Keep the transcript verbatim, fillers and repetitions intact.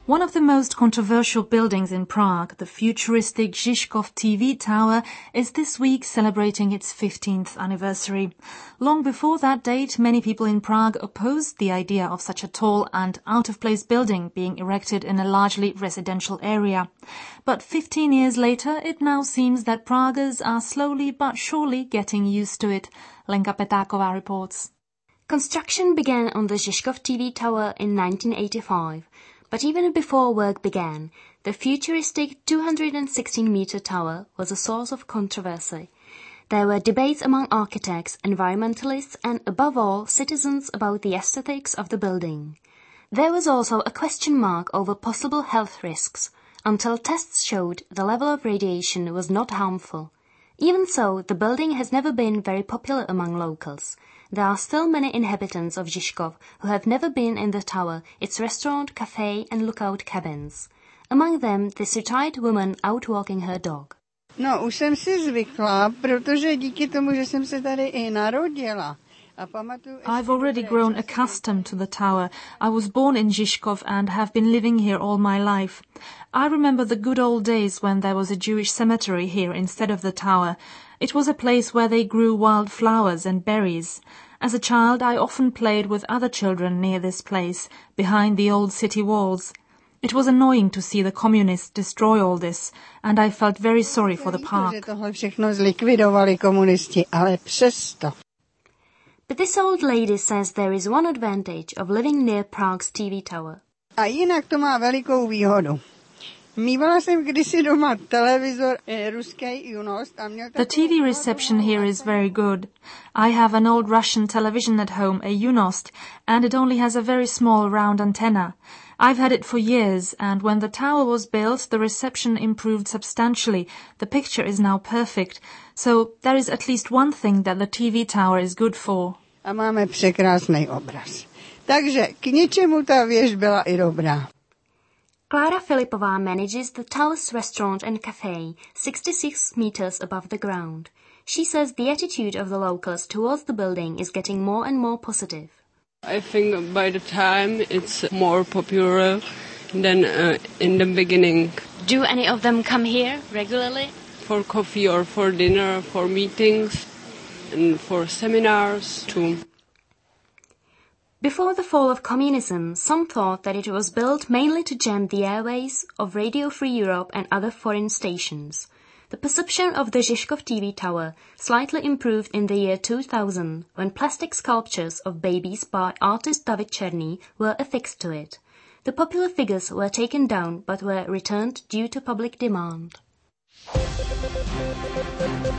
One of the most controversial buildings in Prague, the futuristic Žižkov T V tower, is this week celebrating its fifteenth anniversary. Long before that date, many people in Prague opposed the idea of such a tall and out-of-place building being erected in a largely residential area. But fifteen years later, it now seems that Praguers are slowly but surely getting used to it. Lenka Petáková reports. Construction began on the Žižkov T V tower in nineteen eighty-five. But even before work began, the futuristic two hundred sixteen meter tower was a source of controversy. There were debates among architects, environmentalists and, above all, citizens about the aesthetics of the building. There was also a question mark over possible health risks, until tests showed the level of radiation was not harmful. Even so, the building has never been very popular among locals. There are still many inhabitants of Žižkov who have never been in the tower, its restaurant, cafe and lookout cabins. Among them, this retired woman out walking her dog. No, už jsem si zvykla, protože díky tomu, že jsem se tady i narodila. I've already grown accustomed to the tower. I was born in Žižkov and have been living here all my life. I remember the good old days when there was a Jewish cemetery here instead of the tower. It was a place where they grew wild flowers and berries. As a child, I often played with other children near this place, behind the old city walls. It was annoying to see the communists destroy all this, and I felt very sorry for the park. But this old lady says there is one advantage of living near Prague's T V tower. A jinak to má velikou výhodu. Mívala jsem kdysi doma televizor ruský Junost a měl The T V reception here is very good. I have an old Russian television at home, a Junost, and it only has a very small round antenna. I've had it for years, and when the tower was built, the reception improved substantially. The picture is now perfect, so there is at least one thing that the T V tower is good for. A máme překrásný obraz. Takže k ničemu ta věž byla i dobrá. Klára Filipová manages the tower's restaurant and cafe, sixty-six meters above the ground. She says the attitude of the locals towards the building is getting more and more positive. I think by the time it's more popular than uh, in the beginning. Do any of them come here regularly? For coffee or for dinner, for meetings and for seminars too. Before the fall of communism, some thought that it was built mainly to jam the airways of Radio Free Europe and other foreign stations. The perception of the Žižkov T V tower slightly improved in the year two thousand, when plastic sculptures of babies by artist David Černý were affixed to it. The popular figures were taken down but were returned due to public demand.